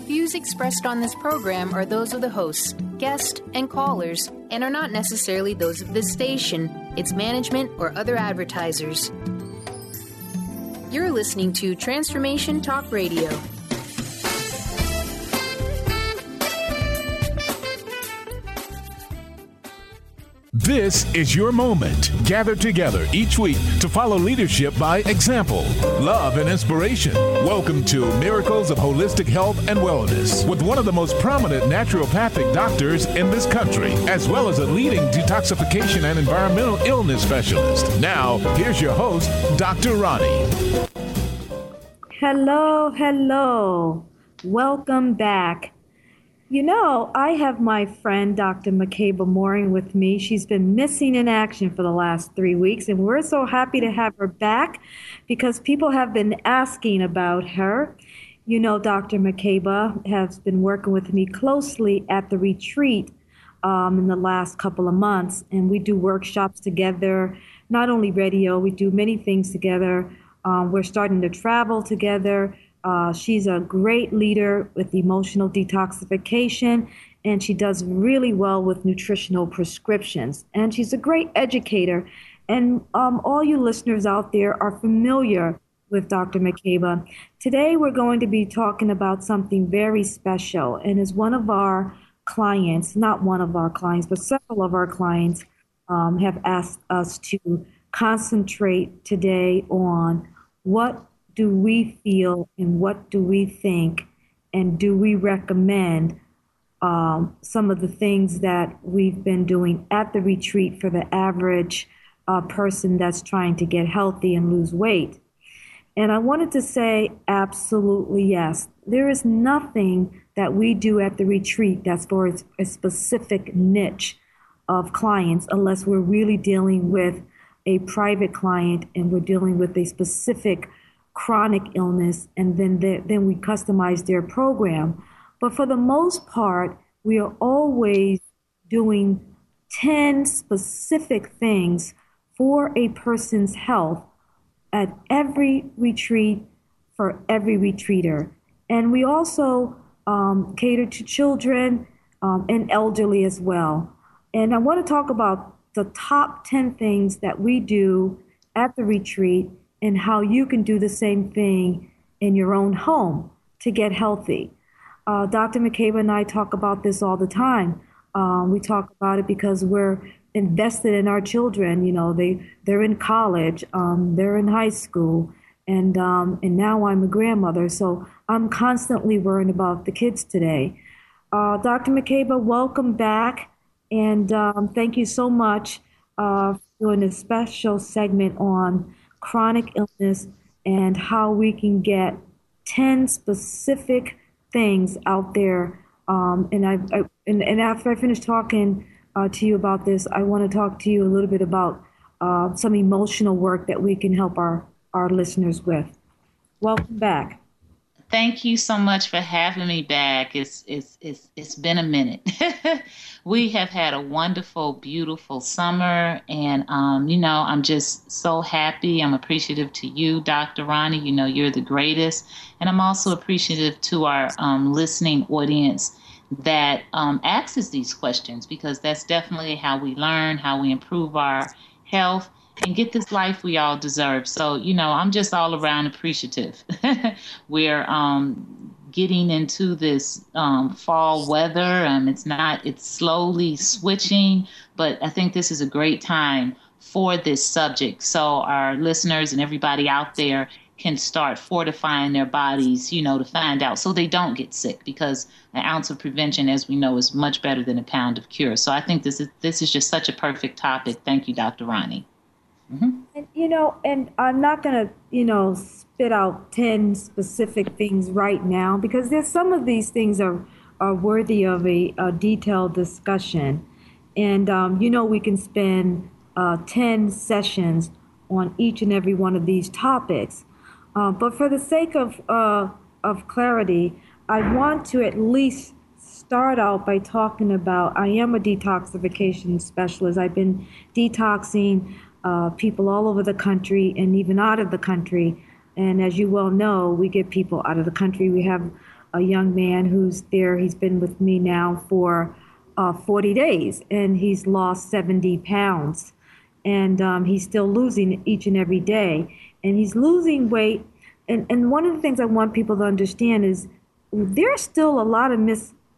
views expressed on this program are those of the hosts, guests, and callers, and are not necessarily those of this station, its management, or other advertisers. You're listening to Transformation Talk Radio. This is your moment. Gather together each week to follow leadership by example, love, and inspiration. Welcome to Miracles of Holistic Health and Wellness with one of the most prominent naturopathic doctors in this country, as well as a leading detoxification and environmental illness specialist. Now, here's your host, Dr. Ronnie. Hello. Welcome back. You know, I have my friend, Dr. Makeba Mooring, with me. She's been missing in action for the last 3 weeks, and we're so happy to have her back because people have been asking about her. You know, Dr. Makeba has been working with me closely at the retreat in the last couple of months, and we do workshops together, not only radio, we do many things together. We're starting to travel together. She's a great leader with emotional detoxification, and she does really well with nutritional prescriptions. And she's a great educator. And all you listeners out there are familiar with Dr. Makeba. Today, we're going to be talking about something very special. And as one of our clients, not one of our clients, but several of our clients have asked us to concentrate today on what do we feel and what do we think, and do we recommend some of the things that we've been doing at the retreat for the average person that's trying to get healthy and lose weight. And I wanted to say absolutely yes. There is nothing that we do at the retreat that's for a specific niche of clients unless we're really dealing with a private client and we're dealing with a specific chronic illness, and then we customize their program. But for the most part, we are always doing 10 specific things for a person's health at every retreat for every retreater. And we also cater to children and elderly as well. And I want to talk about the top 10 things that we do at the retreat and how you can do the same thing in your own home to get healthy. Dr. Makeba and I talk about this all the time. We talk about it because we're invested in our children. You know, they're in college, they're in high school, and now I'm a grandmother, so I'm constantly worrying about the kids today. Dr. Makeba, welcome back, and thank you so much for doing a special segment on chronic illness and how we can get 10 specific things out there. And after I finish talking to you about this, I want to talk to you a little bit about some emotional work that we can help our listeners with. Welcome back. Thank you so much for having me back. It's been a minute. We have had a wonderful, beautiful summer, and I'm just so happy. I'm appreciative to you, Dr. Ronnie. You know, you're the greatest, and I'm also appreciative to our listening audience that asks these questions, because that's definitely how we learn, how we improve our health, and get this life we all deserve. So, I'm just all around appreciative. We're getting into this fall weather. It's slowly switching, but I think this is a great time for this subject. So our listeners and everybody out there can start fortifying their bodies, to find out so they don't get sick, because an ounce of prevention, as we know, is much better than a pound of cure. So I think this is just such a perfect topic. Thank you, Dr. Ronnie. Mm-hmm. And I'm not going to, spit out 10 specific things right now, because there's some of these things are worthy of a detailed discussion. And, we can spend 10 sessions on each and every one of these topics. But for the sake of clarity, I want to at least start out by talking about, I am a detoxification specialist. I've been detoxing people all over the country and even out of the country. And as you well know, we get people out of the country. We have a young man who's there. He's been with me now for 40 days, and he's lost 70 pounds. And he's still losing each and every day. And he's losing weight. And one of the things I want people to understand is there's still a lot of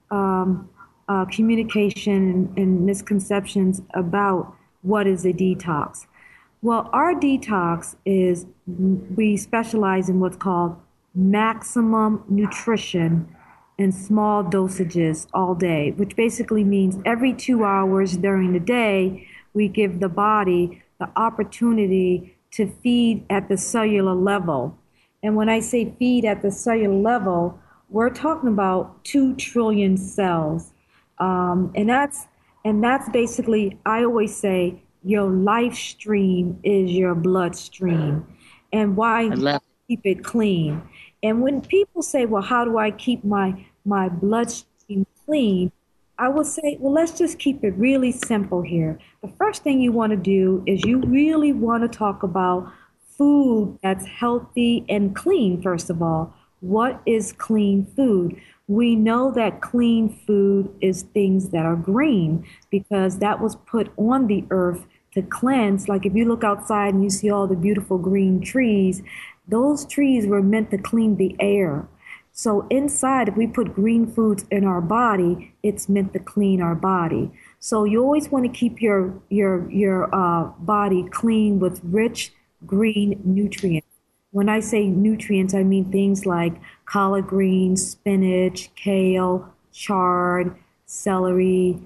communication and misconceptions about what is a detox. Well, our detox is we specialize in what's called maximum nutrition in small dosages all day, which basically means every 2 hours during the day, we give the body the opportunity to feed at the cellular level. And when I say feed at the cellular level, we're talking about 2 trillion cells. And that's basically, I always say, your life stream is your bloodstream. And why keep it clean? And when people say, well, how do I keep my bloodstream clean? I would say, well, let's just keep it really simple here. The first thing you want to do is you really want to talk about food that's healthy and clean, first of all. What is clean food? We know that clean food is things that are green because that was put on the earth to cleanse. Like if you look outside and you see all the beautiful green trees, those trees were meant to clean the air. So inside, if we put green foods in our body, it's meant to clean our body. So you always want to keep your body clean with rich green nutrients. When I say nutrients, I mean things like collard greens, spinach, kale, chard, celery.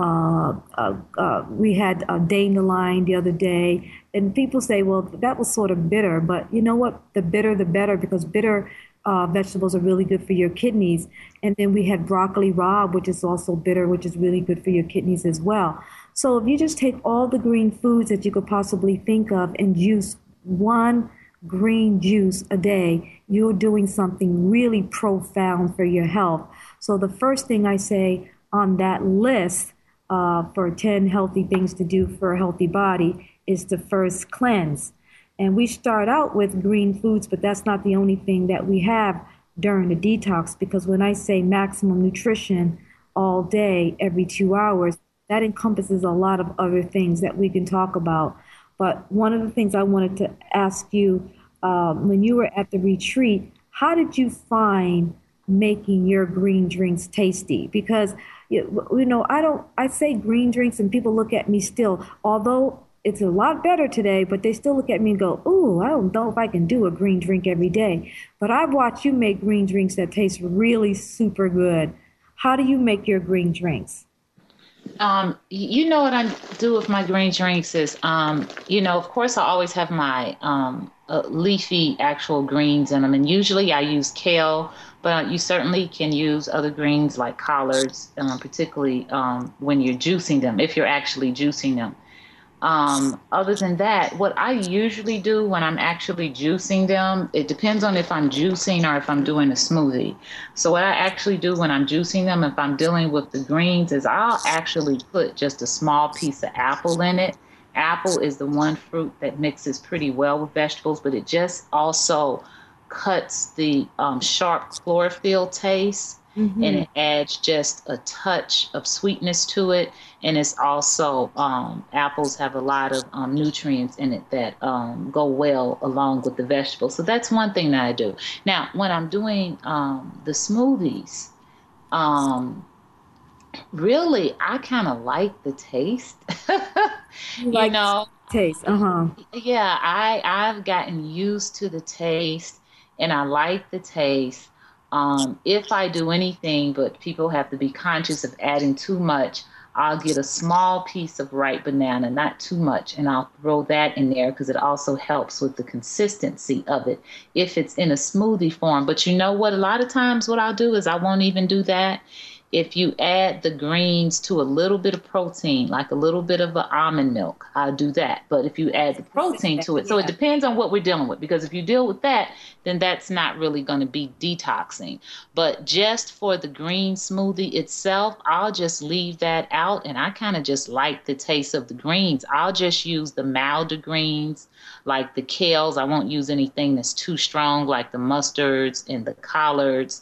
We had a dandelion the other day, and people say, well, that was sort of bitter. But you know what? The bitter, the better, because bitter vegetables are really good for your kidneys. And then we had broccoli rabe, which is also bitter, which is really good for your kidneys as well. So if you just take all the green foods that you could possibly think of and juice one green juice a day, you're doing something really profound for your health. So the first thing I say on that list for 10 healthy things to do for a healthy body is to first cleanse. And we start out with green foods, but that's not the only thing that we have during the detox, because when I say maximum nutrition all day, every 2 hours, that encompasses a lot of other things that we can talk about. But one of the things I wanted to ask you, when you were at the retreat, how did you find making your green drinks tasty? Because, you know, I say green drinks and people look at me still, although it's a lot better today, but they still look at me and go, ooh, I don't know if I can do a green drink every day. But I've watched you make green drinks that taste really super good. How do you make your green drinks? You know what I do with my green drinks is, you know, of course, I always have my leafy actual greens in them. And usually I use kale, but you certainly can use other greens like collards, particularly when you're juicing them, if you're actually juicing them. Other than that, what I usually do when I'm actually juicing them, it depends on if I'm juicing or if I'm doing a smoothie. So what I actually do when I'm juicing them, if I'm dealing with the greens, is I'll actually put just a small piece of apple in it. Apple is the one fruit that mixes pretty well with vegetables, but it just also cuts the sharp chlorophyll taste. Mm-hmm. And it adds just a touch of sweetness to it. And it's also, apples have a lot of nutrients in it that go well along with the vegetables. So that's one thing that I do. Now, when I'm doing the smoothies, really, I kind of like the taste. you know, taste. Yeah, I've gotten used to the taste, and I like the taste. If I do anything, but people have to be conscious of adding too much, I'll get a small piece of ripe banana, not too much, and I'll throw that in there because it also helps with the consistency of it if it's in a smoothie form. But you know what? A lot of times what I'll do is I won't even do that. If you add the greens to a little bit of protein, like a little bit of the almond milk, I'll do that. But if you add the protein to it, so it depends on what we're dealing with, because if you deal with that, then that's not really going to be detoxing. But just for the green smoothie itself, I'll just leave that out, and I kind of just like the taste of the greens. I'll just use the milder greens, like the kales. I won't use anything that's too strong, like the mustards and the collards.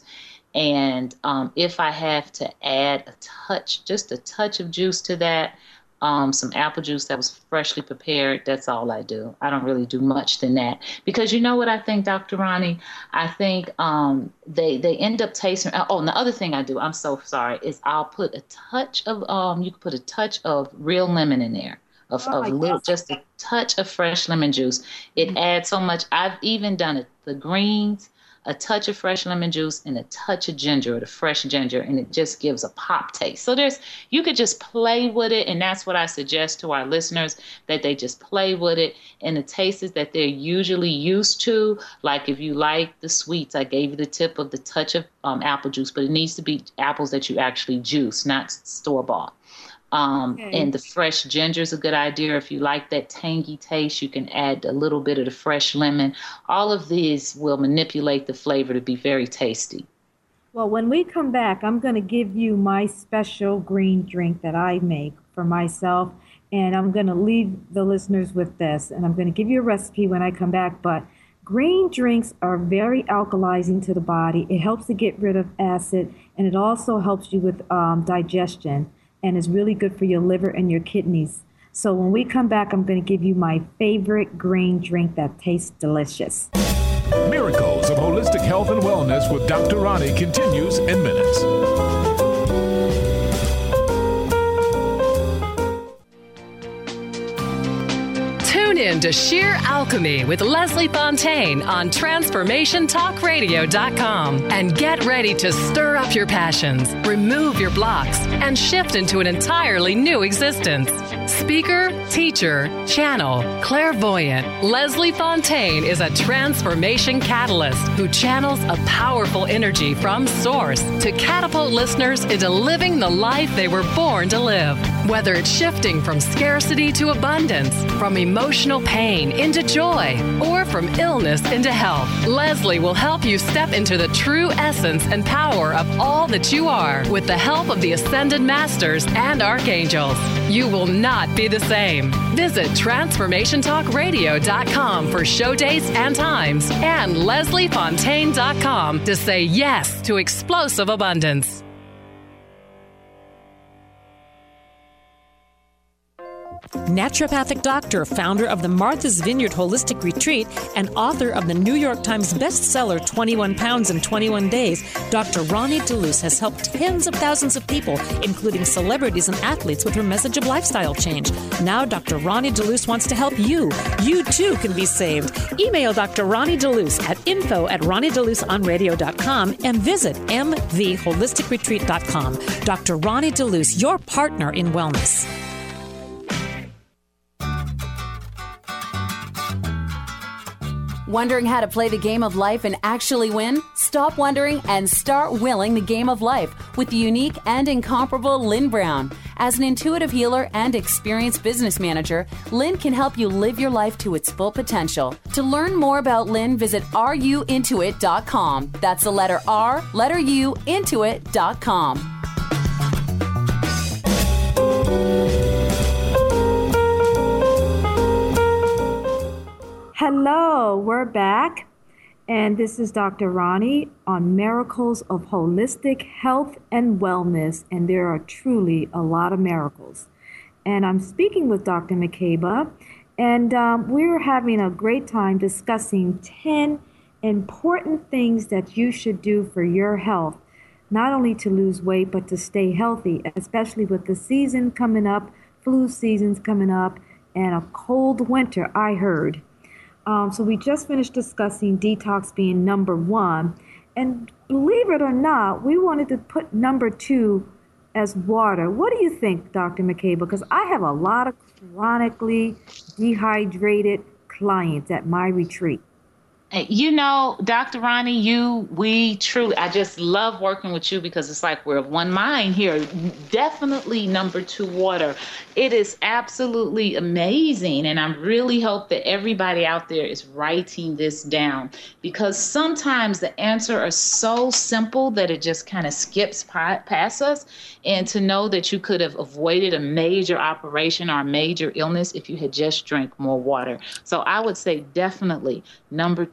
And if I have to add just a touch of juice to that, some apple juice that was freshly prepared, that's all I do. I don't really do much than that. Because you know what I think, Dr. Ronnie? I think they end up tasting, oh, and the other thing I do, I'm so sorry, is I'll put a touch of, you can put a touch of real lemon in there. Just a touch of fresh lemon juice. It adds so much. I've even done it, the greens, a touch of fresh lemon juice and a touch of ginger, or the fresh ginger, and it just gives a pop taste. So you could just play with it, and that's what I suggest to our listeners, that they just play with it and the tastes that they're usually used to. Like if you like the sweets, I gave you the tip of the touch of apple juice, but it needs to be apples that you actually juice, not store-bought. And the fresh ginger is a good idea. If you like that tangy taste, you can add a little bit of the fresh lemon. All of these will manipulate the flavor to be very tasty. Well, when we come back, I'm going to give you my special green drink that I make for myself, and I'm going to leave the listeners with this, and I'm going to give you a recipe when I come back. But green drinks are very alkalizing to the body. It helps to get rid of acid, and it also helps you with digestion, and is really good for your liver and your kidneys. So when we come back, I'm going to give you my favorite green drink that tastes delicious. Miracles of Holistic Health and Wellness with Dr. Ronnie continues in minutes. Tune in to Sheer Alchemy with Leslie Fontaine on TransformationTalkRadio.com and get ready to stir up your passions, remove your blocks, and shift into an entirely new existence. Speaker, teacher, channel, clairvoyant, Leslie Fontaine is a transformation catalyst who channels a powerful energy from source to catapult listeners into living the life they were born to live. Whether it's shifting from scarcity to abundance, from emotional pain into joy, or from illness into health, Leslie will help you step into the true essence and power of all that you are with the help of the Ascended Masters and Archangels. You will not be the same. Visit TransformationTalkRadio.com for show dates and times, and LeslieFontaine.com to say yes to explosive abundance. Naturopathic doctor, founder of the Martha's Vineyard Holistic Retreat, and author of the New York Times bestseller 21 Pounds in 21 Days, Dr. Ronnie DeLuce has helped tens of thousands of people, including celebrities and athletes, with her message of lifestyle change. Now Dr. Ronnie DeLuce wants to help you. You too can be saved. Email Dr. Ronnie DeLuce at info@RonnieDeLuceOnRadio.com and visit mtheholisticretreat.com. Dr. Ronnie DeLuce, your partner in wellness. Wondering how to play the game of life and actually win? Stop wondering and start willing the game of life with the unique and incomparable Lynn Brown. As an intuitive healer and experienced business manager, Lynn can help you live your life to its full potential. To learn more about Lynn, visit ruintuit.com. That's the letter R, letter U, intuit.com. Hello, we're back, and this is Dr. Ronnie on Miracles of Holistic Health and Wellness, and there are truly a lot of miracles. And I'm speaking with Dr. McCabe, and we're having a great time discussing 10 important things that you should do for your health, not only to lose weight, but to stay healthy, especially with the season coming up, flu season's coming up, and a cold winter, I heard. So we just finished discussing detox being number one. And believe it or not, we wanted to put number two as water. What do you think, Dr. McCabe? Because I have a lot of chronically dehydrated clients at my retreat. You know, Dr. Ronnie, we truly, I just love working with you because it's like we're of one mind here. Definitely number two, water. It is absolutely amazing. And I really hope that everybody out there is writing this down, because sometimes the answer are so simple that it just kind of skips past us. And to know that you could have avoided a major operation or a major illness if you had just drank more water. So I would say definitely number two,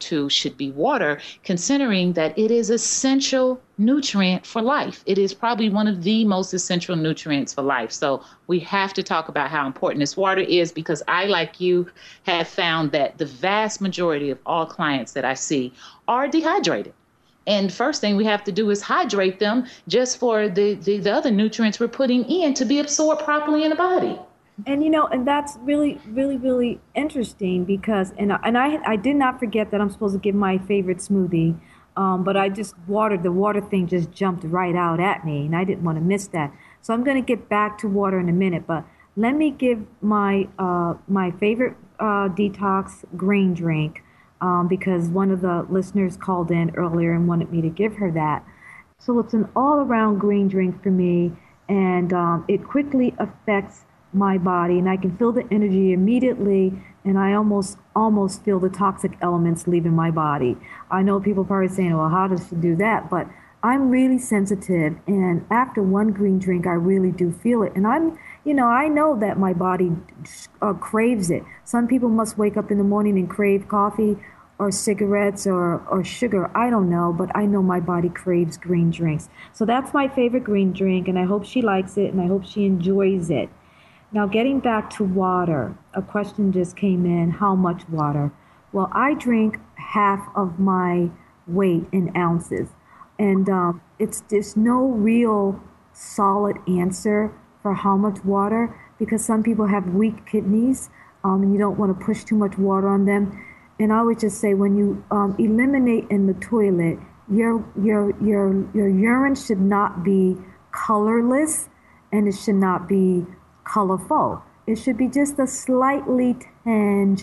to should be water, considering that it is essential nutrient for life. It is probably one of the most essential nutrients for life. So we have to talk about how important this water is, because I, like you, have found that the vast majority of all clients that I see are dehydrated. And first thing we have to do is hydrate them just for the other nutrients we're putting in to be absorbed properly in the body. And, and that's really, really, really interesting because, I did not forget that I'm supposed to give my favorite smoothie, but I just the water thing just jumped right out at me, and I didn't want to miss that. So I'm going to get back to water in a minute, but let me give my favorite detox green drink, because one of the listeners called in earlier and wanted me to give her that. So it's an all-around green drink for me, and it quickly affects my body, and I can feel the energy immediately, and I almost feel the toxic elements leaving my body. I know people probably saying, well, how does she do that? But I'm really sensitive, and after one green drink, I really do feel it. And I know that my body craves it. Some people must wake up in the morning and crave coffee or cigarettes or sugar. I don't know, but I know my body craves green drinks. So that's my favorite green drink, and I hope she likes it, and I hope she enjoys it. Now, getting back to water, a question just came in, how much water? Well, I drink half of my weight in ounces, and there's no real solid answer for how much water, because some people have weak kidneys, and you don't want to push too much water on them. And I would just say, when you eliminate in the toilet, your urine should not be colorless, and it should not be colorful. It should be just a slightly tinged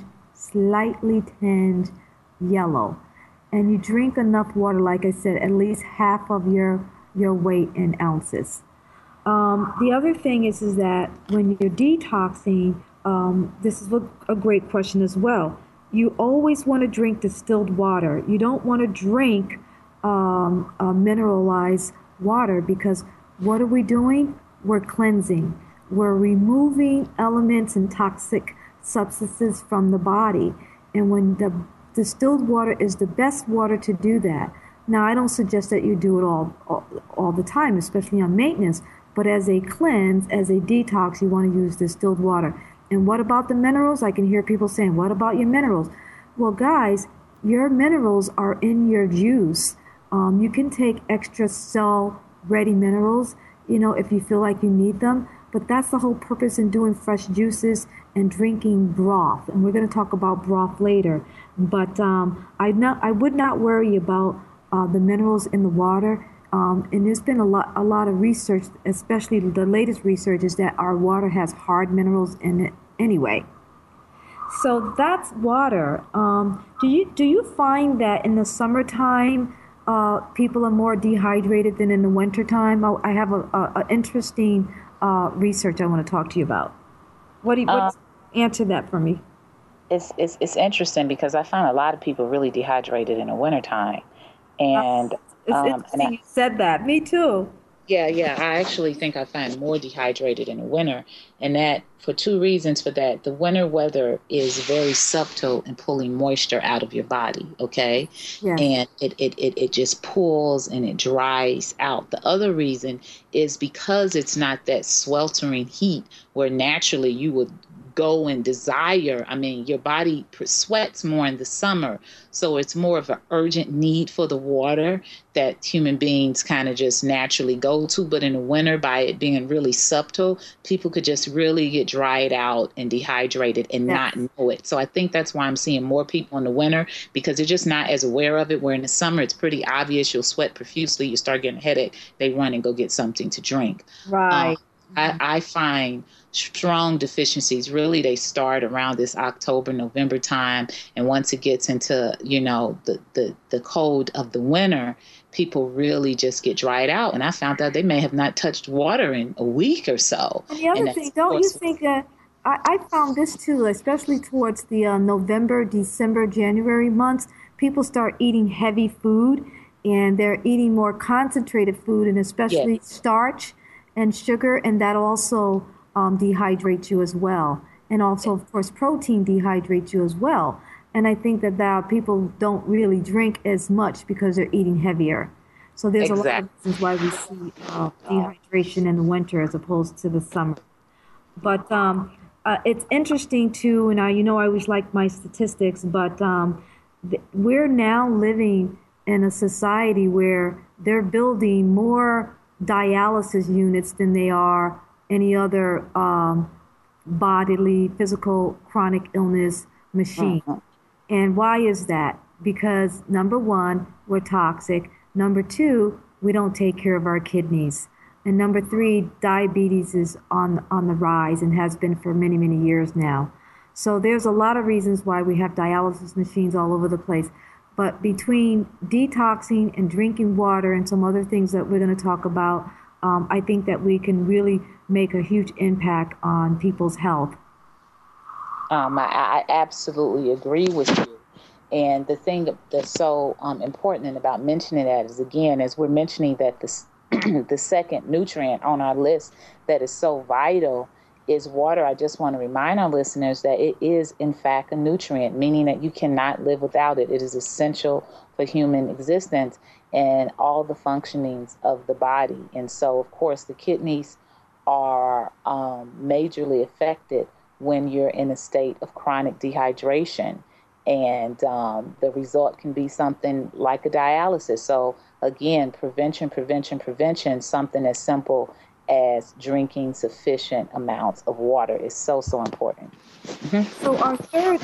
yellow. And you drink enough water, like I said, at least half of your weight in ounces. The other thing is that when you're detoxing, this is a great question as well. You always want to drink distilled water. You don't want to drink mineralized water, because what are we doing? We're cleansing. We're removing elements and toxic substances from the body. And when the distilled water is the best water to do that. Now, I don't suggest that you do it all the time, especially on maintenance, but as a cleanse, as a detox, you want to use distilled water. And what about the minerals? I can hear people saying, what about your minerals? Well, guys, your minerals are in your juice. You can take extra cell-ready minerals, if you feel like you need them. But that's the whole purpose in doing fresh juices and drinking broth. And we're going to talk about broth later. But I would not worry about the minerals in the water. And there's been a lot of research, especially the latest research, is that our water has hard minerals in it anyway. So that's water. Do you find that in the summertime people are more dehydrated than in the wintertime? I have a interesting research I want to talk to you about. Answer that for me. It's interesting, because I find a lot of people really dehydrated in the wintertime. And it's interesting you said that. Me too. Yeah. I actually think I find more dehydrated in the winter, and that for two reasons for that. The winter weather is very subtle in pulling moisture out of your body, okay? Yes. And it just pulls and it dries out. The other reason is because it's not that sweltering heat where naturally you would go and desire. I mean, your body sweats more in the summer, so it's more of an urgent need for the water that human beings kind of just naturally go to. But in the winter, by it being really subtle, people could just really get dried out and dehydrated and not know it. So I think that's why I'm seeing more people in the winter, because they're just not as aware of it, where in the summer, it's pretty obvious. You'll sweat profusely. You start getting a headache. They run and go get something to drink. Right. I find strong deficiencies, really, they start around this October, November time. And once it gets into, the cold of the winter, people really just get dried out. And I found out they may have not touched water in a week or so. And the other thing, don't you think that I found this too, especially towards the November, December, January months, people start eating heavy food, and they're eating more concentrated food, and especially starch and sugar, and that also dehydrates you as well. And also, of course, protein dehydrates you as well. And I think that people don't really drink as much because they're eating heavier. So there's a lot of reasons why we see dehydration in the winter as opposed to the summer. But it's interesting too, and I always like my statistics, but we're now living in a society where they're building more dialysis units than they are any other bodily, physical, chronic illness machine. And why is that? Because number one, we're toxic. Number two, we don't take care of our kidneys. And number three, diabetes is on the rise and has been for many, many years now. So there's a lot of reasons why we have dialysis machines all over the place. But between detoxing and drinking water and some other things that we're going to talk about, I think that we can really make a huge impact on people's health. I absolutely agree with you. And the thing that's so important about mentioning that is, again, as we're mentioning that the second nutrient on our list that is so vital is water. I just want to remind our listeners that it is, in fact, a nutrient, meaning that you cannot live without it. It is essential for human existence and all the functionings of the body. And so, of course, the kidneys are majorly affected when you're in a state of chronic dehydration. And the result can be something like a dialysis. So, again, prevention, something as simple as drinking sufficient amounts of water is so, so important. Mm-hmm. So our third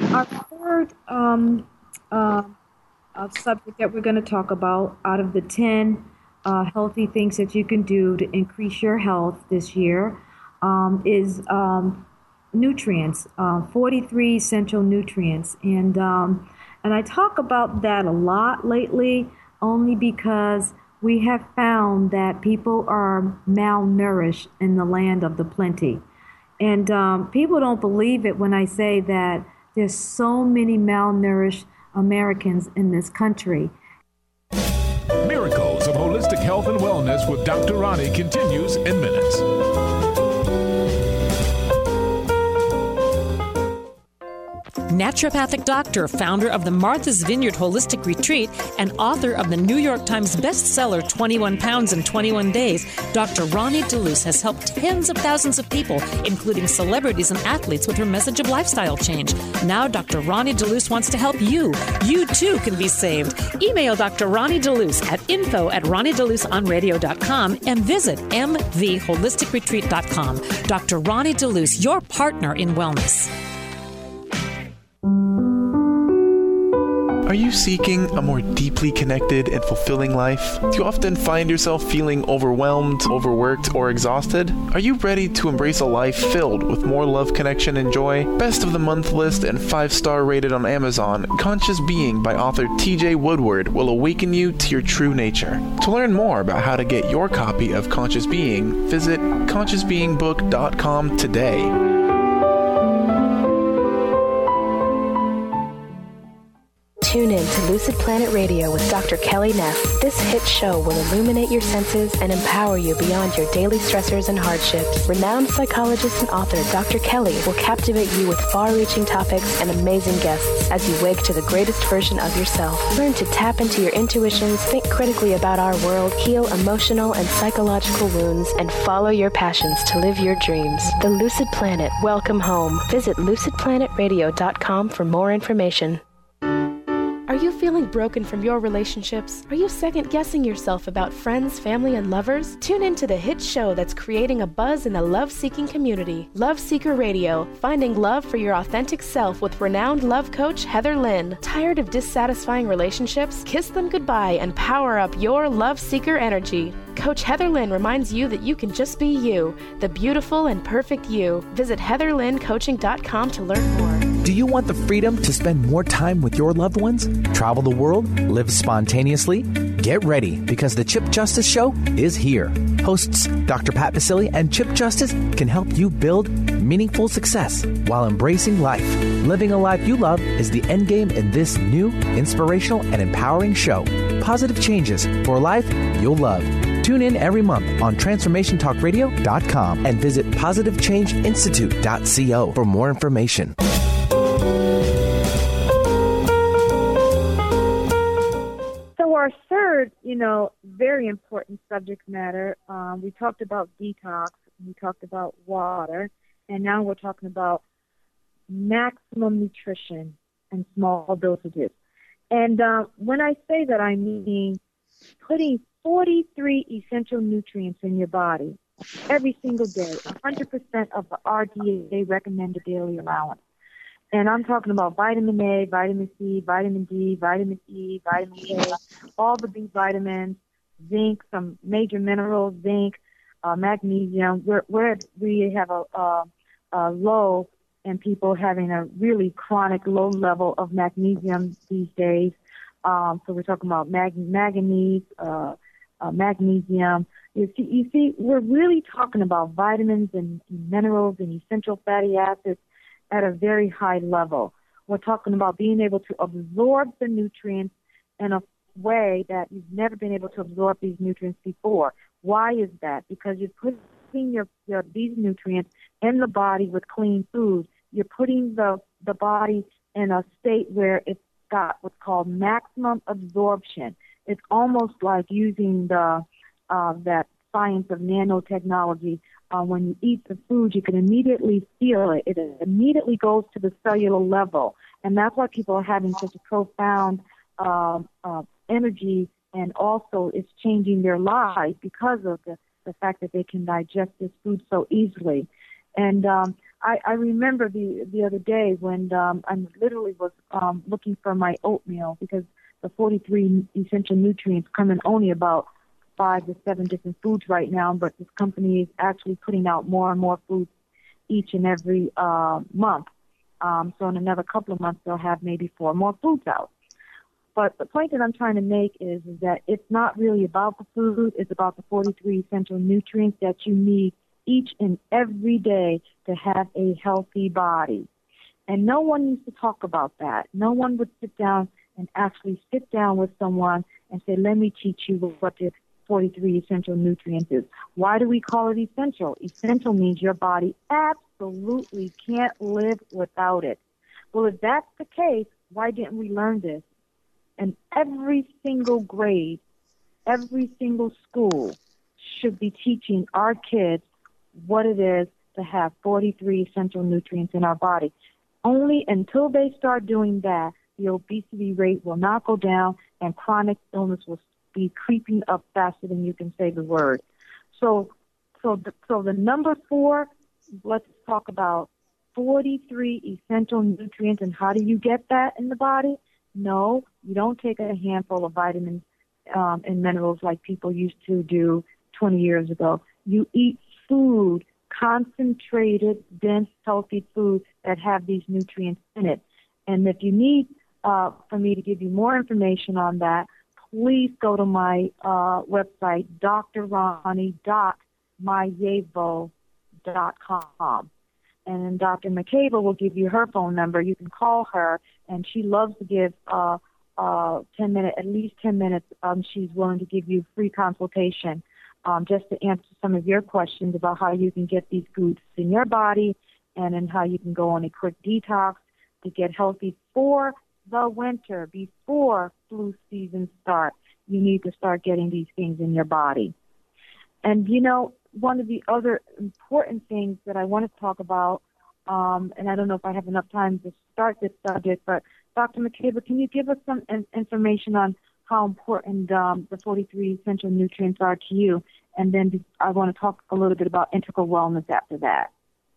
subject that we're going to talk about out of the 10 healthy things that you can do to increase your health this year is nutrients, 43 essential nutrients. And I talk about that a lot lately only because we have found that people are malnourished in the land of the plenty. And people don't believe it when I say that there's so many malnourished Americans in this country. Miracles of Holistic Health and Wellness with Dr. Ronnie continues in minutes. Naturopathic doctor, founder of the Martha's Vineyard Holistic Retreat, and author of the New York Times bestseller 21 Pounds in 21 Days, Dr. Ronnie DeLuce has helped tens of thousands of people, including celebrities and athletes, with her message of lifestyle change. Now Dr. Ronnie DeLuce wants to help you. You too can be saved. Email Dr. Ronnie DeLuce at info@ronniedeluceonradio.com and visit mvholisticretreat.com. Dr. Ronnie DeLuce, your partner in wellness. Are you seeking a more deeply connected and fulfilling life? Do you often find yourself feeling overwhelmed, overworked, or exhausted? Are you ready to embrace a life filled with more love, connection, and joy? Best of the Month list and 5-star rated on Amazon, Conscious Being by author TJ Woodward will awaken you to your true nature. To learn more about how to get your copy of Conscious Being, visit consciousbeingbook.com today. Tune in to Lucid Planet Radio with Dr. Kelly Neff. This hit show will illuminate your senses and empower you beyond your daily stressors and hardships. Renowned psychologist and author Dr. Kelly will captivate you with far-reaching topics and amazing guests as you wake to the greatest version of yourself. Learn to tap into your intuitions, think critically about our world, heal emotional and psychological wounds, and follow your passions to live your dreams. The Lucid Planet. Welcome home. Visit lucidplanetradio.com for more information. Are you feeling broken from your relationships? Are you second-guessing yourself about friends, family, and lovers? Tune in to the hit show that's creating a buzz in the love-seeking community. Love Seeker Radio, finding love for your authentic self with renowned love coach Heather Lynn. Tired of dissatisfying relationships? Kiss them goodbye and power up your love seeker energy. Coach Heather Lynn reminds you that you can just be you, the beautiful and perfect you. Visit heatherlynncoaching.com to learn more. Do you want the freedom to spend more time with your loved ones? Travel the world? Live spontaneously? Get ready, because the Chip Justice Show is here. Hosts Dr. Pat Basile and Chip Justice can help you build meaningful success while embracing life. Living a life you love is the end game in this new, inspirational, and empowering show. Positive changes for a life you'll love. Tune in every month on TransformationTalkRadio.com and visit PositiveChangeInstitute.co for more information. very important subject matter. We talked about detox, we talked about water, and now we're talking about maximum nutrition and small dosages. And when I say that, I mean putting 43 essential nutrients in your body every single day, 100% of the RDA recommended daily allowance. And I'm talking about vitamin A, vitamin C, vitamin D, vitamin E, vitamin K, all the B vitamins, zinc, some major minerals, zinc, magnesium. We have a low in people having a really chronic low level of magnesium these days. So we're talking about manganese, magnesium. You see, we're really talking about vitamins and minerals and essential fatty acids at a very high level. We're talking about being able to absorb the nutrients in a way that you've never been able to absorb these nutrients before. Why is that? Because you're putting these nutrients in the body with clean food. You're putting the body in a state where it's got what's called maximum absorption. It's almost like using that science of nanotechnology. When you eat the food, you can immediately feel it. It immediately goes to the cellular level. And that's why people are having such a profound energy, and also it's changing their lives because of the fact that they can digest this food so easily. And I remember the other day when I literally was looking for my oatmeal, because the 43 essential nutrients come in only about 5 to 7 different foods right now, but this company is actually putting out more and more foods each and every month. So in another couple of months, they'll have maybe 4 more foods out. But the point that I'm trying to make is that it's not really about the food. It's about the 43 essential nutrients that you need each and every day to have a healthy body. And no one used to talk about that. No one would sit down and actually sit down with someone and say, let me teach you what the 43 essential nutrients is. Why do we call it essential? Essential means your body absolutely can't live without it. Well, if that's the case, why didn't we learn this? And every single grade, every single school should be teaching our kids what it is to have 43 essential nutrients in our body. Only until they start doing that, the obesity rate will not go down and chronic illness will be creeping up faster than you can say the word. So the number 4, let's talk about 43 essential nutrients, and how do you get that in the body? No, you don't take a handful of vitamins and minerals like people used to do 20 years ago. You eat food, concentrated, dense, healthy food that have these nutrients in it. And if you need for me to give you more information on that, please go to my website, drronnie.myevo.com. And then Dr. McCabe will give you her phone number. You can call her, and she loves to give 10 minutes, at least 10 minutes. She's willing to give you free consultation just to answer some of your questions about how you can get these foods in your body, and then how you can go on a quick detox to get healthy for the winter, before flu season starts. You need to start getting these things in your body. And, one of the other important things that I want to talk about, and I don't know if I have enough time to start this subject, but Dr. McCabe, can you give us some information on how important the 43 essential nutrients are to you? And then I want to talk a little bit about integral wellness after that.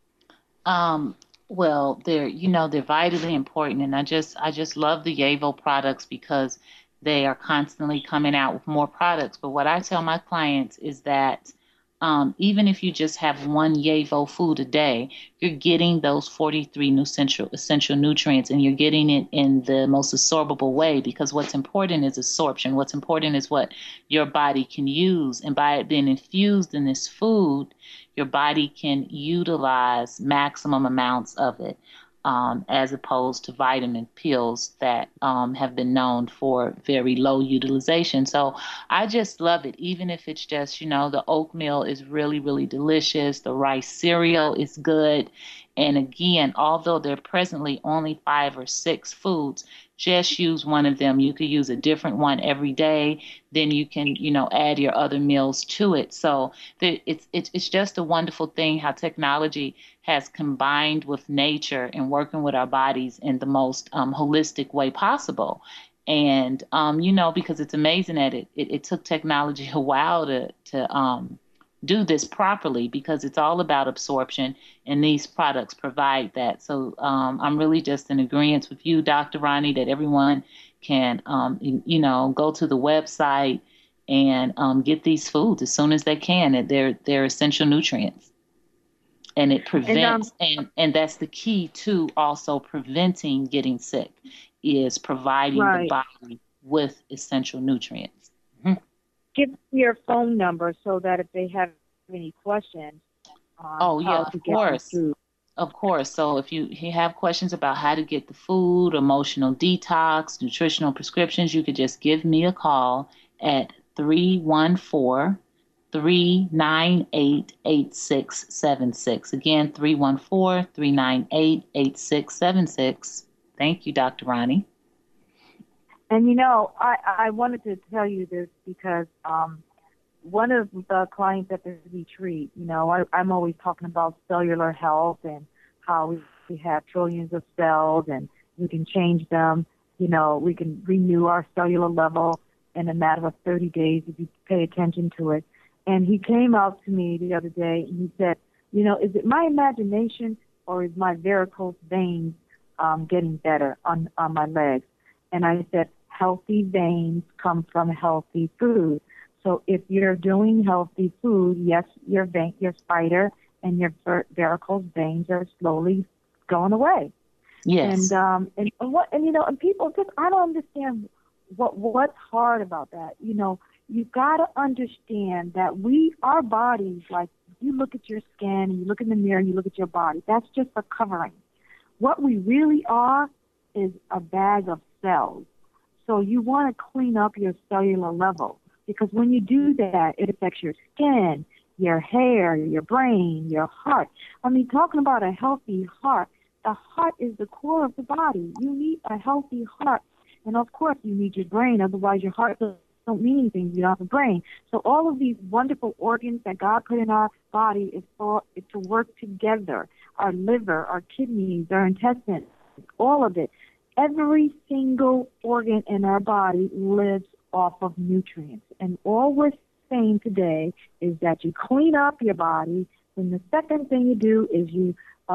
Well, they're vitally important, and I just love the YAVO products because they are constantly coming out with more products. But what I tell my clients is that even if you just have one YAVO food a day, you're getting those 43 essential nutrients, and you're getting it in the most absorbable way, because what's important is absorption. What's important is what your body can use. And by it being infused in this food, your body can utilize maximum amounts of it, as opposed to vitamin pills that have been known for very low utilization. So I just love it, even if it's just, the oatmeal is really, really delicious. The rice cereal is good. And again, although there are presently only 5 or 6 foods, just use one of them. You could use a different one every day. Then you can, add your other meals to it. So it's just a wonderful thing how technology has combined with nature and working with our bodies in the most holistic way possible. And, because it's amazing that it took technology a while to do this properly, because it's all about absorption, and these products provide that. So I'm really just in agreement with you, Dr. Ronnie, that everyone can, go to the website and get these foods as soon as they can. They're essential nutrients. And it prevents, and that's the key to also preventing getting sick, is providing the body with essential nutrients. Mm-hmm. Give your phone number so that if they have any questions. Of course. So if you have questions about how to get the food, emotional detox, nutritional prescriptions, you could just give me a call at 314-398-8676. Again, 314-398-8676. Thank you, Dr. Ronnie. And, I wanted to tell you this because one of the clients at the retreat, I'm always talking about cellular health and how we have trillions of cells and we can change them. We can renew our cellular level in a matter of 30 days if you pay attention to it. And he came out to me the other day and he said, is it my imagination or is my varicose veins getting better on my legs? And I said, healthy veins come from healthy food. So if you're doing healthy food, yes, your spider and your varicose veins are slowly going away. Yes. And people just, I don't understand what's hard about that. You got to understand that our bodies, like you look at your skin and you look in the mirror and you look at your body, that's just a covering. What we really are is a bag of cells. So you want to clean up your cellular level, because when you do that, it affects your skin, your hair, your brain, your heart. Talking about a healthy heart, the heart is the core of the body. You need a healthy heart. And of course, you need your brain. Otherwise, your heart don't mean anything if you don't have a brain. So all of these wonderful organs that God put in our body is to work together. Our liver, our kidneys, our intestines, all of it. Every single organ in our body lives off of nutrients. And all we're saying today is that you clean up your body. And the second thing you do is you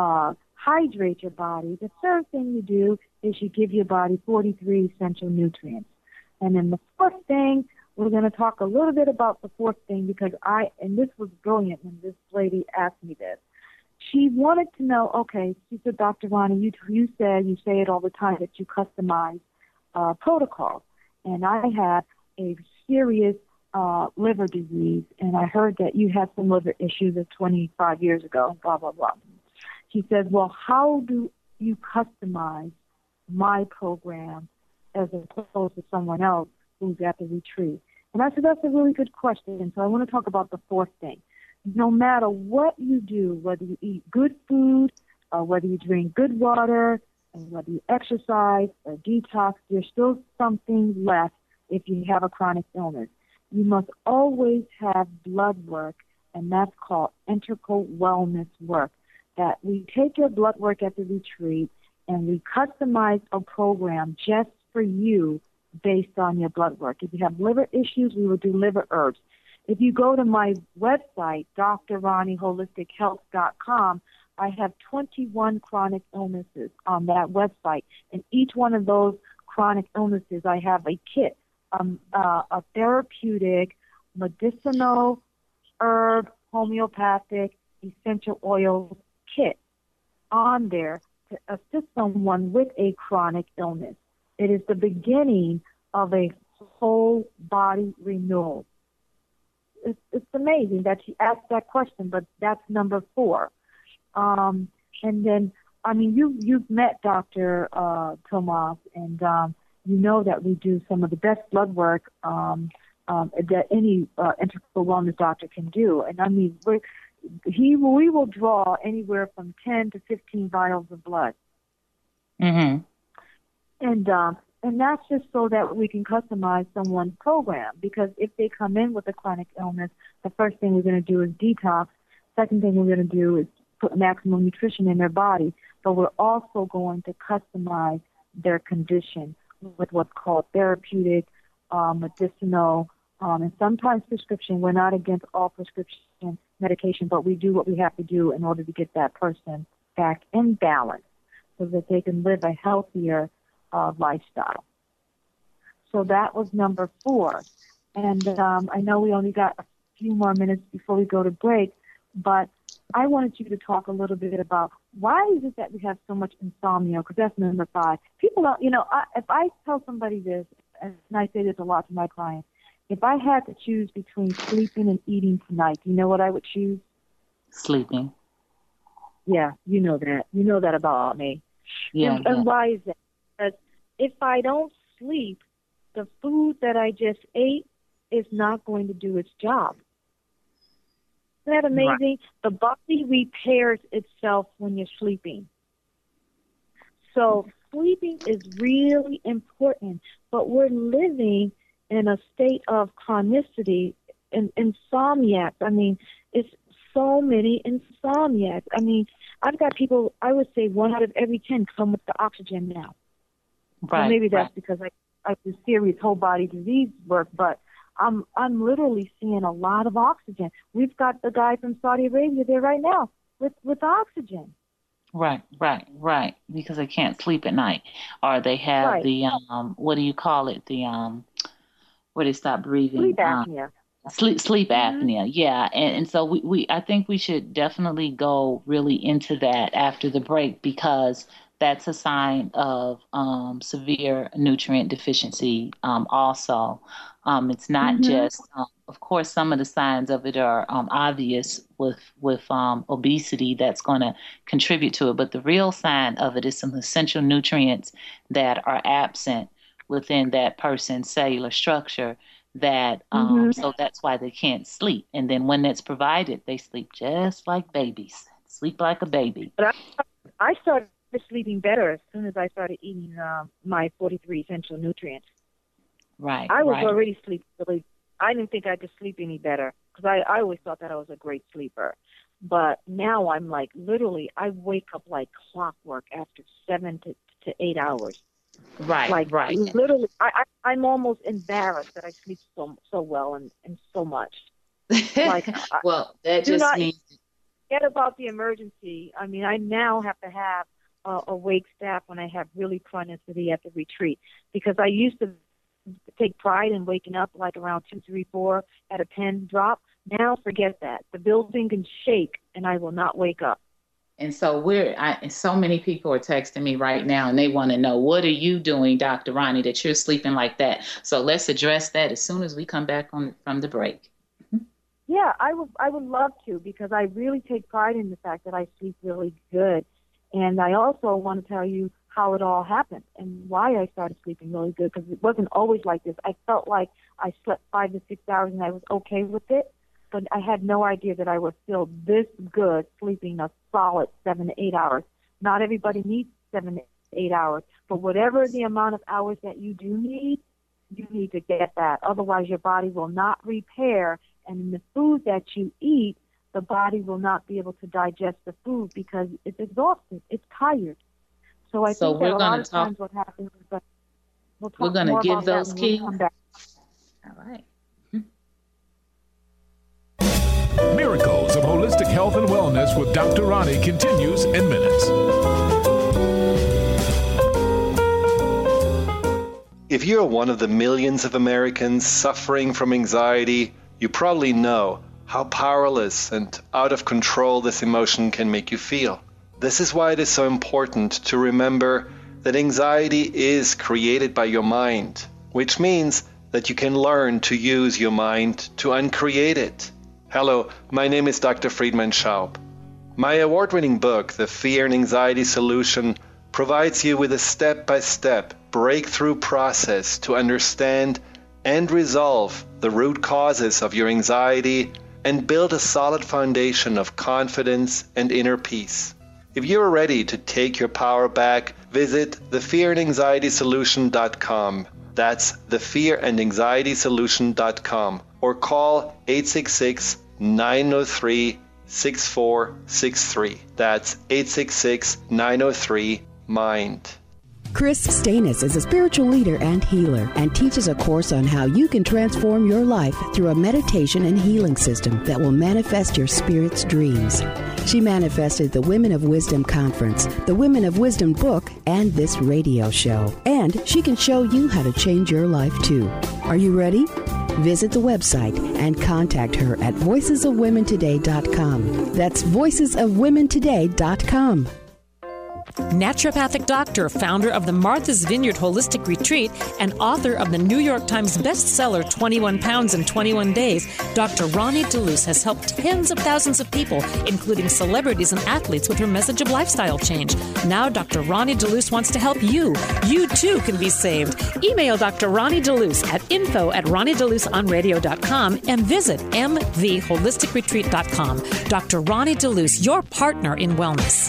hydrate your body. The third thing you do is you give your body 43 essential nutrients. And then the fourth thing, we're going to talk a little bit about the fourth thing, because and this was brilliant when this lady asked me this. She wanted to know, okay, she said, Dr. Ronnie, you say it all the time that you customize protocols. And I had a serious liver disease, and I heard that you had some liver issues 25 years ago, blah, blah, blah. She said, well, how do you customize my program as opposed to someone else who's at the retreat? And I said, that's a really good question. And so I want to talk about the fourth thing. No matter what you do, whether you eat good food, or whether you drink good water, and whether you exercise or detox, there's still something left if you have a chronic illness. You must always have blood work, and that's called integral wellness work. That we take your blood work at the retreat, and we customize a program just for you based on your blood work. If you have liver issues, we will do liver herbs. If you go to my website, drronnieHolisticHealth.com, I have 21 chronic illnesses on that website. And each one of those chronic illnesses, I have a kit, a therapeutic, medicinal, herb, homeopathic, essential oils kit on there to assist someone with a chronic illness. It is the beginning of a whole body renewal. It's amazing that she asked that question, but that's number 4. And then, you've met Dr. Tomas, and you know that we do some of the best blood work that any integral wellness doctor can do. And we will draw anywhere from 10 to 15 vials of blood. Mm-hmm. And that's just so that we can customize someone's program, because if they come in with a chronic illness, the first thing we're going to do is detox. Second thing we're going to do is put maximum nutrition in their body, but we're also going to customize their condition with what's called therapeutic, medicinal, and sometimes prescription. We're not against all prescription medication, but we do what we have to do in order to get that person back in balance so that they can live a healthier lifestyle. So that was number 4. And I know we only got a few more minutes before we go to break, but I wanted you to talk a little bit about why is it that we have so much insomnia, because that's number 5. People don't, if I tell somebody this, and I say this a lot to my clients, if I had to choose between sleeping and eating tonight, you know what I would choose? Sleeping. Yeah, you know that. You know that about me. Yeah. And why is that? Because if I don't sleep, the food that I just ate is not going to do its job. Isn't that amazing? Right. The body repairs itself when you're sleeping. So sleeping is really important, but we're living in a state of chronicity and insomniacs. I mean, it's so many insomniacs. I mean, I've got people, I would say 1 out of every 10 come with the oxygen now. Right. So maybe that's because I do serious whole body disease work, but I'm literally seeing a lot of oxygen. We've got the guy from Saudi Arabia there right now with oxygen. Right. Because they can't sleep at night, or they have the what do you call it? The where they stop breathing. Sleep apnea. Sleep apnea. Yeah, and so we I think we should definitely go really into that after the break, because that's a sign of severe nutrient deficiency. Also, it's not just. Of course, some of the signs of it are obvious with obesity. That's going to contribute to it. But the real sign of it is some essential nutrients that are absent within that person's cellular structure. That so that's why they can't sleep. And then when that's provided, they sleep just like babies. Sleep like a baby. But I started sleeping better as soon as I started eating my 43 essential nutrients. Right. I was already sleeping really. I didn't think I could sleep any better, because I always thought that I was a great sleeper. But now I'm like, literally, I wake up like clockwork after 7 to 8 hours. Right, like, right. Literally, I'm almost embarrassed that I sleep so well and so much. Like, well, that just means. Forget about the emergency. I mean, I now have to have a wake staff when I have really chronicity at the retreat, because I used to take pride in waking up like around 2, 3, 4 at a pin drop. Now forget that. The building can shake and I will not wake up. And so so many people are texting me right now, and they want to know, what are you doing, Dr. Ronnie, that you're sleeping like that? So let's address that as soon as we come back from the break. Yeah, I would love to, because I really take pride in the fact that I sleep really good. And I also want to tell you how it all happened and why I started sleeping really good, because it wasn't always like this. I felt like I slept 5 to 6 hours and I was okay with it, but I had no idea that I would feel this good sleeping a solid 7 to 8 hours. Not everybody needs 7 to 8 hours, but whatever the amount of hours that you do need, you need to get that. Otherwise, your body will not repair, and in the food that you eat, the body will not be able to digest the food because it's exhausted, it's tired. So I think that a lot of times what happens is that we'll talk more about that. We're going to give those keys. All right. Miracles of Holistic Health and Wellness with Dr. Ronnie continues in minutes. If you're one of the millions of Americans suffering from anxiety, you probably know how powerless and out of control this emotion can make you feel. This is why it is so important to remember that anxiety is created by your mind, which means that you can learn to use your mind to uncreate it. Hello, my name is Dr. Friedemann Schaub. My award-winning book, The Fear and Anxiety Solution, provides you with a step-by-step breakthrough process to understand and resolve the root causes of your anxiety and build a solid foundation of confidence and inner peace. If you are ready to take your power back, visit thefearandanxietysolution.com. That's thefearandanxietysolution.com, or call 866-903-6463. That's 866-903-MIND. Chris Stanis is a spiritual leader and healer and teaches a course on how you can transform your life through a meditation and healing system that will manifest your spirit's dreams. She manifested the Women of Wisdom Conference, the Women of Wisdom book, and this radio show. And she can show you how to change your life too. Are you ready? Visit the website and contact her at voicesofwomentoday.com. That's voicesofwomentoday.com. Naturopathic doctor, founder of the Martha's Vineyard Holistic Retreat, and author of the New York Times bestseller 21 Pounds in 21 Days, Dr. Ronnie DeLuce has helped tens of thousands of people, including celebrities and athletes, with her message of lifestyle change. Now Dr. Ronnie DeLuce wants to help you. You too can be saved. Email Dr. Ronnie DeLuce at info@ronniedeluceonradio.com and visit mvholisticretreat.com. Dr. Ronnie DeLuce, your partner in wellness.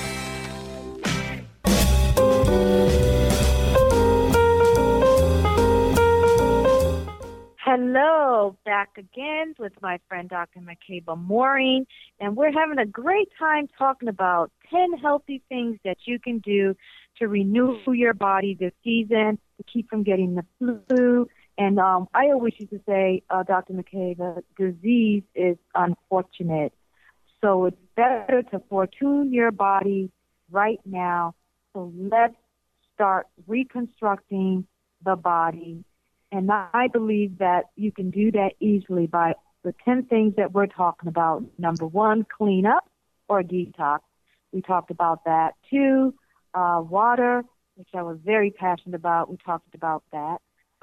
Hello, back again with my friend Dr. Makeba Mooring, and we're having a great time talking about 10 healthy things that you can do to renew your body this season, to keep from getting the flu. And I always used to say, Dr. Makeba, disease is unfortunate. So it's better to fortune your body right now. So let's start reconstructing the body. And I believe that you can do that easily by the 10 things that we're talking about. Number 1, clean up or detox. We talked about that. 2, water, which I was very passionate about. We talked about that.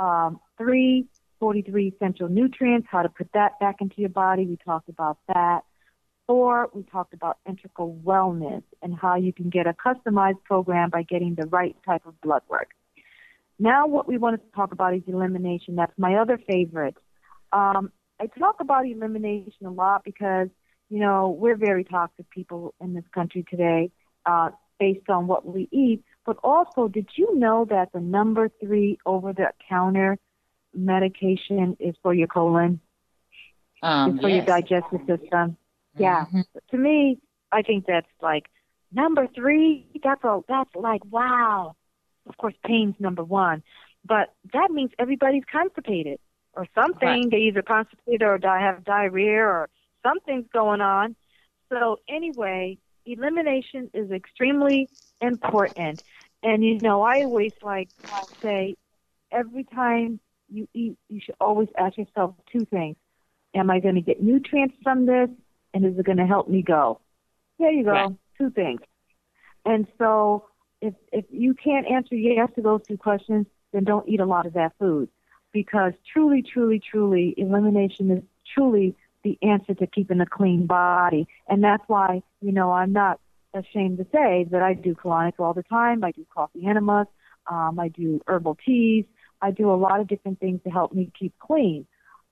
3, 43 essential nutrients, how to put that back into your body. We talked about that. 4, we talked about integral wellness and how you can get a customized program by getting the right type of blood work. Now what we want to talk about is elimination. That's my other favorite. I talk about elimination a lot because, you know, we're very toxic people in this country today based on what we eat. But also, did you know that the number 3 over-the-counter medication is for your colon? It's for your digestive system. Yeah. To me, I think that's like number 3. That's like, wow. Of course, pain's number 1, but that means everybody's constipated or something. Right. They either constipated or have diarrhea or something's going on. So anyway, elimination is extremely important. And, you know, I always like say every time you eat, you should always ask yourself 2 things. Am I going to get nutrients from this? And is it going to help me go? There you go. Right. 2 things. And so if you can't answer yes to those 2 questions, then don't eat a lot of that food, because truly, truly, truly, elimination is truly the answer to keeping a clean body. And that's why, you know, I'm not ashamed to say that I do colonics all the time. I do coffee enemas. I do herbal teas. I do a lot of different things to help me keep clean,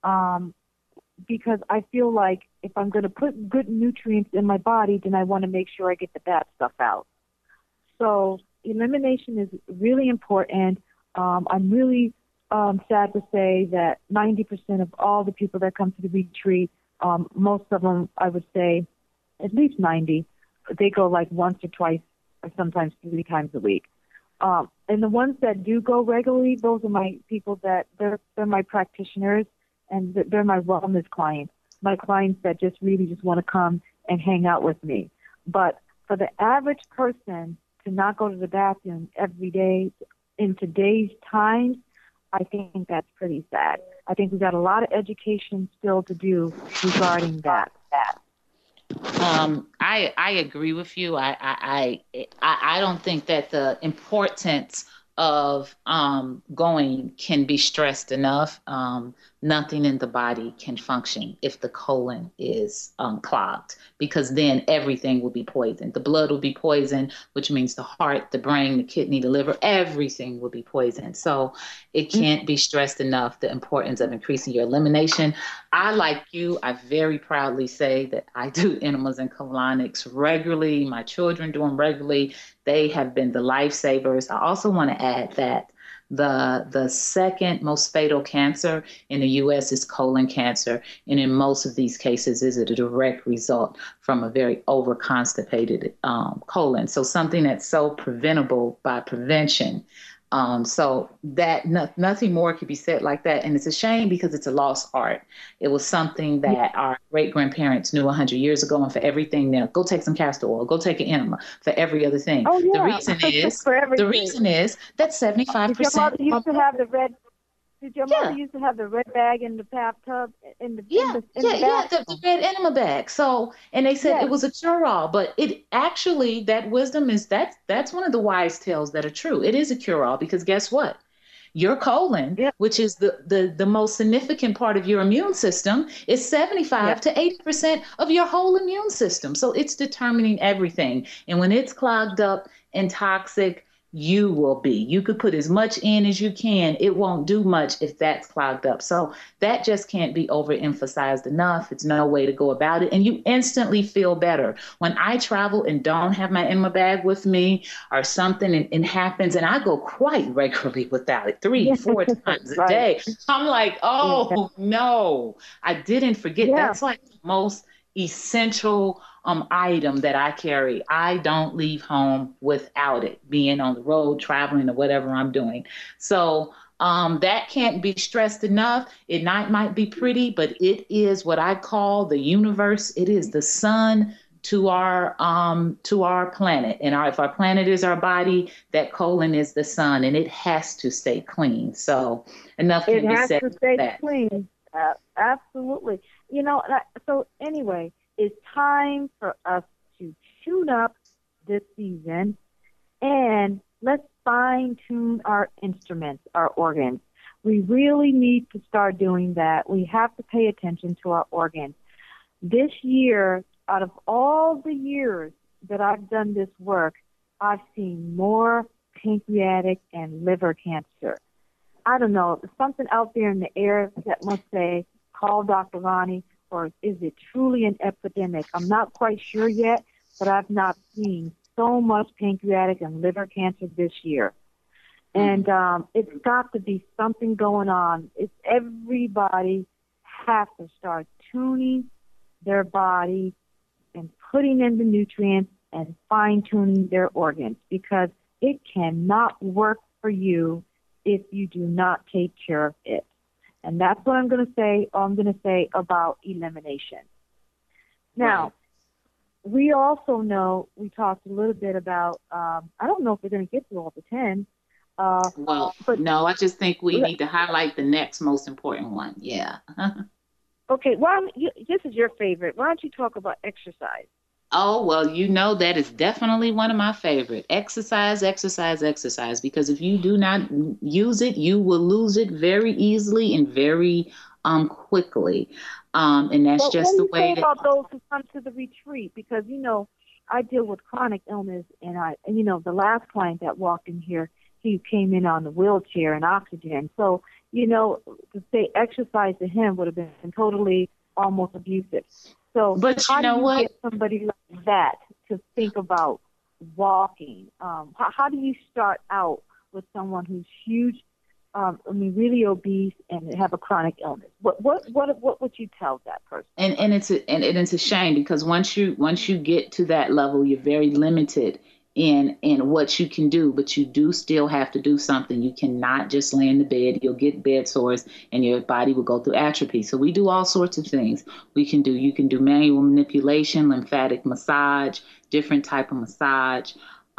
because I feel like if I'm going to put good nutrients in my body, then I want to make sure I get the bad stuff out. So elimination is really important. I'm really sad to say that 90% of all the people that come to the retreat, most of them, I would say at least 90, they go like once or twice or sometimes 3 times a week. And the ones that do go regularly, those are my people that they're my practitioners and they're my wellness clients, my clients that just really just want to come and hang out with me. But for the average person to not go to the bathroom every day in today's times, I think that's pretty sad. I think we've got a lot of education still to do regarding that. I agree with you. I don't think that the importance of going can be stressed enough. nothing in the body can function if the colon is clogged, because then everything will be poisoned. The blood will be poisoned, which means the heart, the brain, the kidney, the liver, everything will be poisoned. So it can't be stressed enough, the importance of increasing your elimination. I, like you, I very proudly say that I do enemas and colonics regularly. My children do them regularly. They have been the lifesavers. I also want to add that the second most fatal cancer in the U.S. is colon cancer. And in most of these cases, is a direct result from a very overconstipated colon. So something that's so preventable by prevention. So that nothing more could be said like that. And it's a shame because it's a lost art. It was something that our great-grandparents knew 100 years ago, and for everything now, go take some castor oil, go take an enema for every other thing. Oh, yeah. The reason is that 75%. Did your mother used to have the red? Did your mother used to have the red bag in the bathtub? The red enema bag. So, and they said it was a cure-all, but it actually, that wisdom is that's one of the wise tales that are true. It is a cure-all because guess what? Your colon, which is the most significant part of your immune system, is 75 to 80% of your whole immune system. So it's determining everything. And when it's clogged up and toxic, you will be. You could put as much in as you can. It won't do much if that's clogged up. So that just can't be overemphasized enough. It's no way to go about it. And you instantly feel better. When I travel and don't have my enema bag with me or something and happens, and I go quite regularly without it, 3-4 times a day, I'm like, oh, no, I didn't forget. That's like the most essential item that I carry. I don't leave home without it, being on the road, traveling, or whatever I'm doing. So that can't be stressed enough. It might be pretty, but it is what I call the universe. It is the sun to our planet. And if our planet is our body, that colon is the sun, and it has to stay clean. So enough can be said. It has to stay clean. Absolutely. So anyway, it's time for us to tune up this season, and let's fine-tune our instruments, our organs. We really need to start doing that. We have to pay attention to our organs. This year, out of all the years that I've done this work, I've seen more pancreatic and liver cancer. I don't know, there's something out there in the air that must say, call Dr. Ronnie, or is it truly an epidemic? I'm not quite sure yet, but I've not seen so much pancreatic and liver cancer this year. And it's got to be something going on. It's everybody has to start tuning their body and putting in the nutrients and fine-tuning their organs, because it cannot work for you if you do not take care of it. And that's what I'm going to say about elimination. Now, we also know, we talked a little bit about, I don't know if we're going to get through all the 10. No, I just think we need to highlight the next most important one. Yeah. Okay, this is your favorite. Why don't you talk about exercise? Oh, well, that is definitely one of my favorite. Exercise, because if you do not use it, you will lose it very easily and very quickly. And that's just the way. What do you say about those who come to the retreat? Because, I deal with chronic illness, and the last client that walked in here, he came in on the wheelchair and oxygen. So, to say exercise to him would have been totally almost abusive. So but how do you get somebody like that to think about walking? How do you start out with someone who's huge, really obese and have a chronic illness? What would you tell that person? And it's a shame, because once you get to that level, you're very limited in what you can do, but you do still have to do something. You cannot just lay in the bed. You'll get bed sores and your body will go through atrophy. So we do all sorts of things. You can do manual manipulation, lymphatic massage, different type of massage.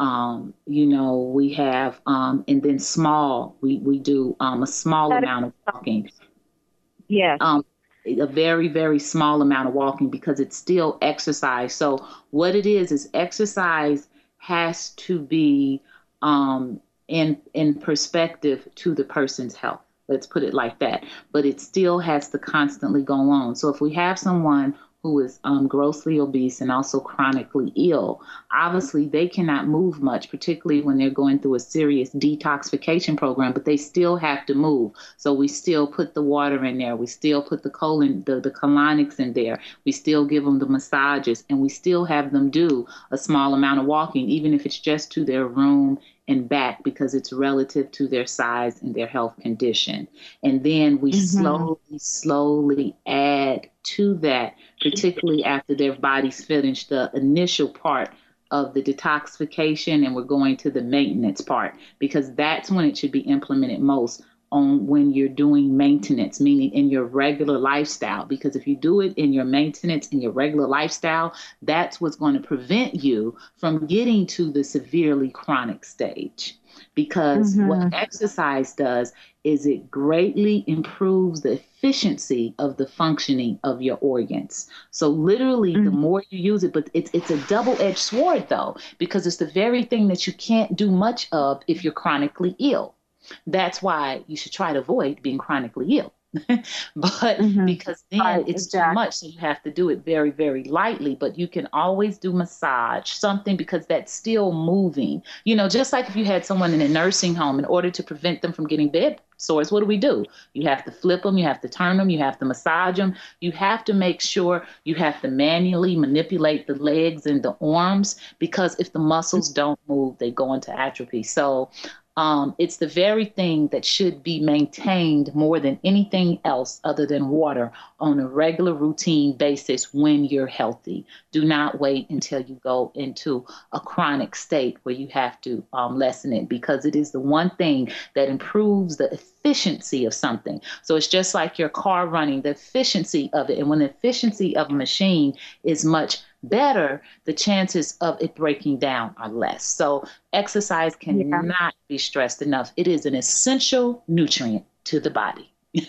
We have, and then we do a small amount of walking. Yeah. A very, very small amount of walking, because it's still exercise. So what it is exercise has to be in perspective to the person's health. Let's put it like that. But it still has to constantly go on. So if we have someone who is grossly obese and also chronically ill, obviously they cannot move much, particularly when they're going through a serious detoxification program, but they still have to move. So we still put the water in there. We still put the colonics in there. We still give them the massages, and we still have them do a small amount of walking, even if it's just to their room and back, because it's relative to their size and their health condition. And then we slowly add to that, particularly after their bodies finish the initial part of the detoxification, and we're going to the maintenance part, because that's when it should be implemented most, on when you're doing maintenance, meaning in your regular lifestyle. Because if you do it in your maintenance, in your regular lifestyle, that's what's going to prevent you from getting to the severely chronic stage. Because what exercise does is it greatly improves the efficiency of the functioning of your organs. So literally, the more you use it, but it's a double-edged sword, though, because it's the very thing that you can't do much of if you're chronically ill. That's why you should try to avoid being chronically ill. But because then it's too much, so you have to do it very, very lightly. But you can always do massage, something, because that's still moving. You know, just like if you had someone in a nursing home, in order to prevent them from getting bed sores, what do? You have to flip them, you have to turn them, you have to massage them. You have to make sure you have to manually manipulate the legs and the arms, because if the muscles don't move, they go into atrophy. So it's the very thing that should be maintained more than anything else other than water on a regular routine basis when you're healthy. Do not wait until you go into a chronic state where you have to lessen it, because it is the one thing that improves the efficiency of something. So it's just like your car running, the efficiency of it. And when the efficiency of a machine is much better, the chances of it breaking down are less. So exercise cannot be stressed enough. It is an essential nutrient to the body.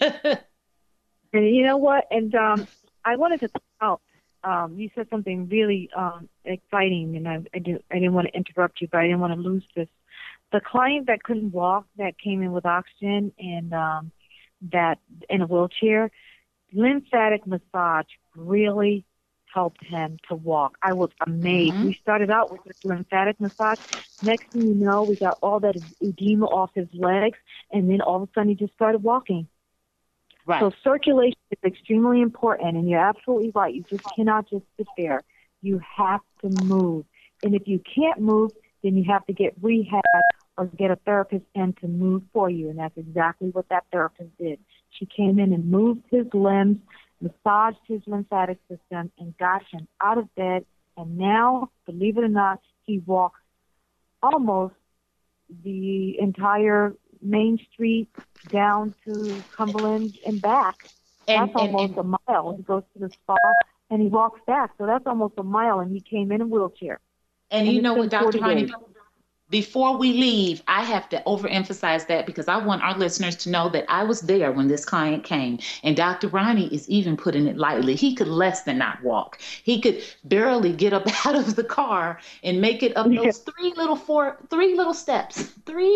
And you know what? And I wanted to talk out. You said something really exciting, and I didn't want to interrupt you, but I didn't want to lose this. The client that couldn't walk, that came in with oxygen and that in a wheelchair, lymphatic massage really helped him to walk. I was amazed. We started out with this lymphatic massage. Next thing you know, we got all that edema off his legs, and then all of a sudden he just started walking. Right. So circulation is extremely important, and you're absolutely right. You just cannot just sit there. You have to move. And if you can't move, then you have to get rehab or get a therapist in to move for you, and that's exactly what that therapist did. She came in and moved his limbs, massaged his lymphatic system, and got him out of bed. And now, believe it or not, he walks almost the entire Main Street down to Cumberland and back. That's almost a mile. He goes to the spa and he walks back. So that's almost a mile, and he came in a wheelchair. And you know what, Dr. Ronnie, before we leave, I have to overemphasize that, because I want our listeners to know that I was there when this client came. And Dr. Ronnie is even putting it lightly. He could less than not walk. He could barely get up out of the car and make it up those three little steps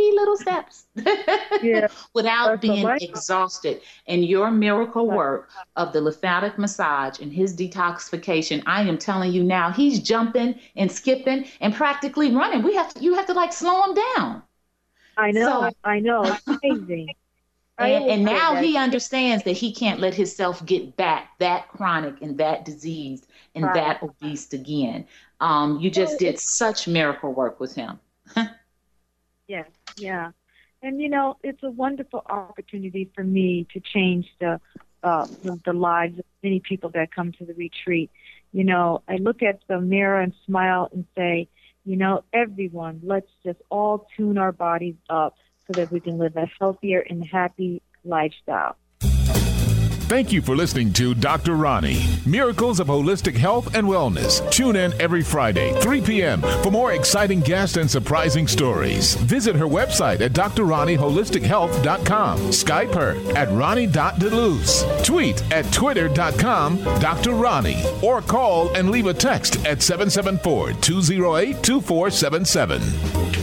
without being exhausted. And your miracle work of the lymphatic massage and his detoxification, I am telling you now, he's jumping and skipping and practically running. You have to like slow him down. I know. It's amazing. And now he understands that he can't let himself get back that chronic and that diseased and that obese again. You just did such miracle work with him. Yes, yeah. And, you know, it's a wonderful opportunity for me to change the lives of many people that come to the retreat. You know, I look at the mirror and smile and say, you know, everyone, let's just all tune our bodies up so that we can live a healthier and happy lifestyle. Thank you for listening to Dr. Ronnie, Miracles of Holistic Health and Wellness. Tune in every Friday, 3 p.m. for more exciting guests and surprising stories. Visit her website at drronnieholistichealth.com. Skype her at ronnie.deluz. Tweet at twitter.com Dr. Ronnie. Or call and leave a text at 774-208-2477.